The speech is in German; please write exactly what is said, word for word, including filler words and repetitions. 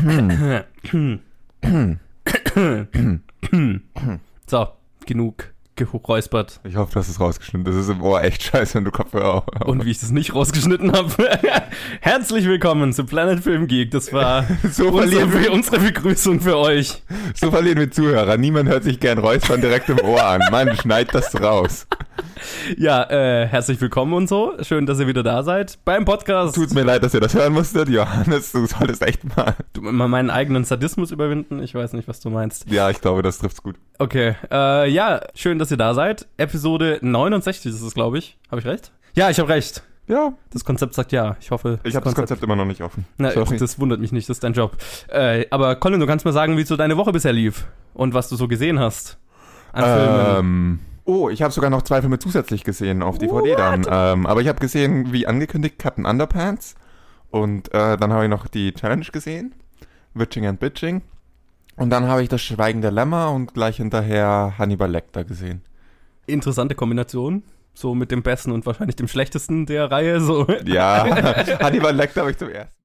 So, genug geräuspert. Ich hoffe, du hast es rausgeschnitten. Das ist im Ohr echt scheiße, wenn du Kopfhörer auf. Und wie ich das nicht rausgeschnitten habe. Herzlich willkommen zu Planet Film Geek. Das war so unsere, wir, unsere Begrüßung für euch. So verlieren wir Zuhörer. Niemand hört sich gern Räuspern direkt im Ohr an. Mann, schneid das raus. Ja, äh, herzlich willkommen und so. Schön, dass ihr wieder da seid beim Podcast. Tut's mir leid, dass ihr das hören musstet. Johannes, du solltest echt mal... Du, mal meinen eigenen Sadismus überwinden. Ich weiß nicht, was du meinst. Ja, ich glaube, das trifft's gut. Okay, äh, ja, schön, dass ihr da seid. Episode neunundsechzig ist es, glaube ich. Habe ich recht? Ja, ich habe recht. Ja. Das Konzept sagt ja. Ich hoffe. Ich habe das Konzept immer noch nicht offen. Na, das wundert mich nicht, das ist dein Job. Äh, aber Colin, du kannst mir sagen, wie so deine Woche bisher lief und was du so gesehen hast an Filmen. Ähm, oh, ich habe sogar noch zwei Filme zusätzlich gesehen auf D V D dann. Ähm, aber ich habe gesehen, wie angekündigt, Captain Underpants. Und äh, dann habe ich noch die Challenge gesehen. Witching and Bitching. Und dann habe ich das Schweigen der Lämmer und gleich hinterher Hannibal Lecter gesehen. Interessante Kombination. So mit dem Besten und wahrscheinlich dem Schlechtesten der Reihe. So. Ja, Hannibal Lecter habe ich zum ersten.